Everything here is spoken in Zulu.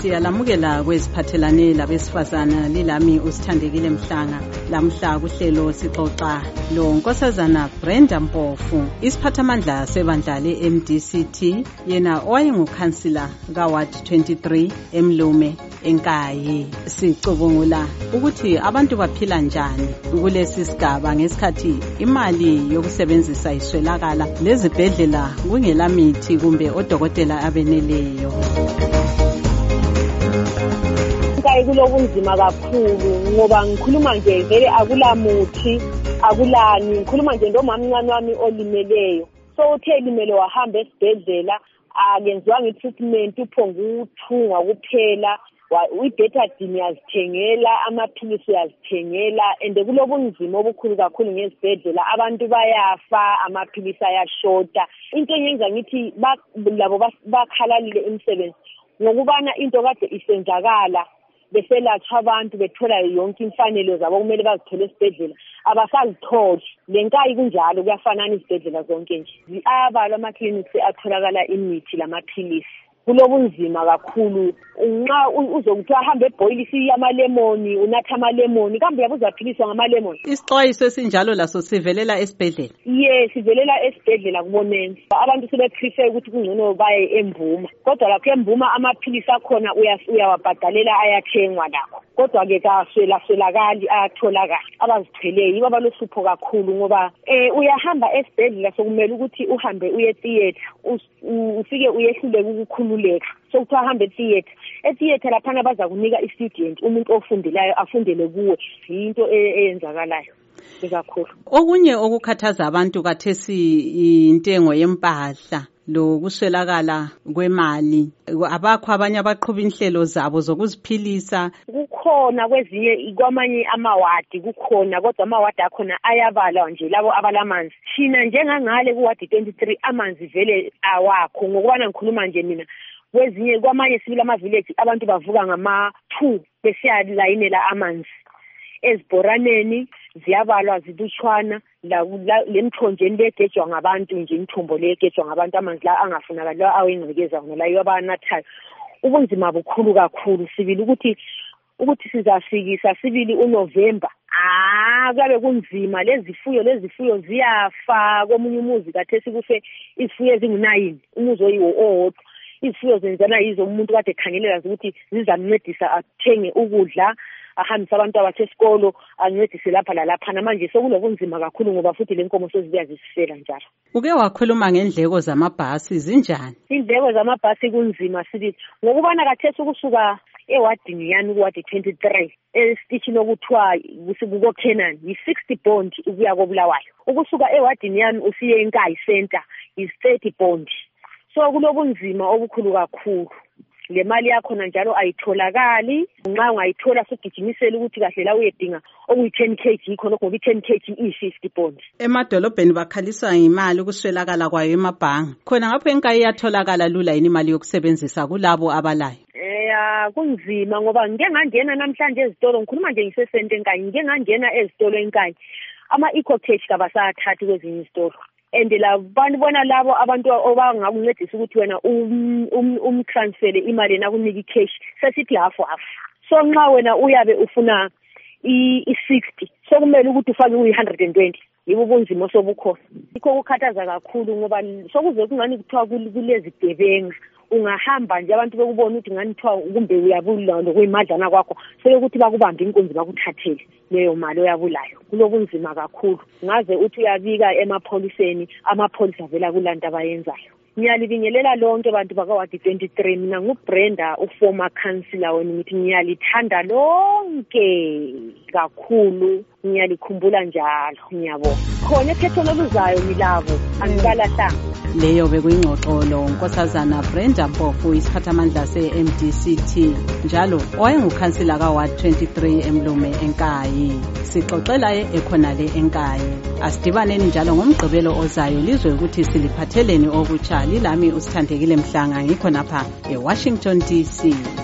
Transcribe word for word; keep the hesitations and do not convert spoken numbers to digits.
Siyalamukela kweziphathelane labesifazana lilami uSithandekile Mhlanga. Lamhla kuhlelo sixoxa lo Nkosazana Brenda Mpofu, isiphathamandla sebandla le-M D C T, yena owayengukhansila kaWard twenty-three eMlume eNkayi. Sicubungula ukuthi abantu baphila njani kulesi sigaba ngesikhathi imali yokusebenzisa iswelakala, lezibhedlela kungela mithi kumbe odokotela abeneleyo. Inkayi kulobunzima kakhulu ngoba ngikhuluma nje vele akula muthi, akulani, ngikhuluma nje ndomamncane wami olimeleyo. So uthe limele wahamba esibhedlela, akenziwanga i-treatment, uphonga uthunga kuphela, i-betadine yazithengela, amaphilisi yazithengela, and kulobunzima obukhulu kakhulu ngezibhedlela. Abantu bayafa, amaphilisi ayashota. Into enyenza ngithi labo bakhalalile imisebenzi ngokubana into kade isenzakala, beselatshwa abantu bethola yonke imfanelo zabo kumele bazithole esibhedlela, abasazitholi. Le nkayi kunjalo, kuyafanana izibhedlela zonke nje. Abalwa ama-clinics atholakala imithi lamaphilisi. Kulobunzima kakhulu. Nxa uzokuthi ahambe ebhoyilisi yamalemoni, unatha amalemoni, kambe yabuza philisi ngamalemoni. Isixwayiso esinjalo laso sivelela esibhedlela. Yes, sivelela esibhedlela kubonenzi. Abantu sebeprefer ukuthi kungcono baye eMvuma. Kodwa lapho eMvuma amaphilisi akhona uyawabhadalela, ayathengwa lakho. Kodwa ke kaswela swelakali ayatholakala. Abazithweleyo yibo abalosupho kakhulu ngoba eh uyahamba esibhedlela sokumele ukuthi uhambe uye theater, ufike uyehluleke ukukhululeka. So kuthiwa ahambe theater. E-theater laphana baza kunika i-student, umuntu ofundelayo afundele kuwe. Into eyenzakalayo kakhulu. Okunye okukhathaza abantu kathesi intengo yempahla lo kuswelakala kwemali. Abakho abanye abaqhuba inhlelo zabo zokuziphilisa. Kukhona kwezinye kwamanye amawadi kukhona, kodwa amawadi akhona ayabalwa nje labo abalamanzi. Thina njengangale kuwadi twenty-three amanzi vele awakho, ngokubana ngikhuluma nje mina. Kwezinye kwamanye sibila ama-village abantu bavuka ngama two besiya layinela amanzi. Ezibhoraneni ziyabalwa zilutshwana, la lemthonjeni legejwa ngabantu nje, imithombo legejwa ngabantu, amanzi la angafunakala la awengcekeza wona la yobanathayo. Ubunzima bukhulu kakhulu. Sibili ukuthi ukuthi sizafikisa sibili uNovember. Ah, kabe kunzima. Lezifuyo lezifuyo ziyafa. Komunye umuzi kathesi kufe izifuyo ezingu-nine, umuzi oyiwo owodwa. Izifuyo zenzana yizo umuntu kade ekhangelela ukuthi zizamncedisa athenge ukudla, ahambise abantu abasesikolo, ancedise lapha lalapha. Manje sokulobunzima kakhulu ngoba futhi le nkomo sezibuya zisifela njalo. Uke wakhuluma ngendleko zamabhasi zinjani? Indleko zamabhasi kunzima sithi ngokubana kathesi ukusuka ewadini yani kuwadi twenty-three esitishini okuthiwa kusukuko Kenan yi-sixty bond ukuya koBulawayo. Ukusuka ewadini yani usiye eNkayi Center yi-thirty bond. So kulobunzima obukhulu kakhulu. Le mali yakho njalo ayitholakali. Nxa ungayithola sogijimisela ukuthi kahle la uyedinga okuyi-ten kilograms khona ngoba i-ten kilograms iyi-fifty bond. Emadolobheni bakhaliswa imali ukuswelakala kwayo emabhanga. Khona ngapho eNkayi iyatholakala lula yini imali yokusebenzisa kulabo abalayo? Eh kunzima ngoba ngike ngangena namhlanje ezitolo, ngikhuluma nje ngisesente eNkayi, ngike ngangena ezitolo eNkayi. Ama-eco-cash kabasathathi kwezinye izitolo. And la bantu bona labo abantu abangakuncedisa ukuthi wena umtransfere imali nakunika i-cash sesithi lapho afu. So nxa wena uyabe ufuna i-sixty sokumele ukuthi ufake uyi-one hundred twenty. Yibo ubunzima sobukhona. Ikho kukhathaza kakhulu ngoba sokuze kungani kuthiwa kulezi gebenga. Ungahamba nje abantu bekubona ukuthi ngani kuthiwa kumbe uyabula lokuyimadlana kwakho, sekuthi bakubamba inkunzi bakuthathele leyo mali oyabulayo. Kulobunzima kakhulu. Ngaze uthi uyabika emapholiseni, amapholisa vela kulanto abayenzayo. Ngiyalibingelela lonke abantu bakawadi twenty-three. Mina nguBrenda, uformer councillor wenu, ngithi ngiyalithanda lonke kakhulu. Ngiyalikhumbula njalo, ngiyabonga. Khona ekhetho oluzayo milabo angikalahlanga. Leyo bekuyingxoxolo Nkosazana Brenda Mpofu, isiphathamandla se-M D C T, njalo owayengukhansila kaWard twenty-three eMlume eNkayi. Sixoxela ekhonale eNkayi. Asidibaneni njalo ngomgqibelo ozayo lizwe ukuthi siliphatheleni okutsha. Lilami uSithandekile Mhlanga, ngikho napha eWashington D C.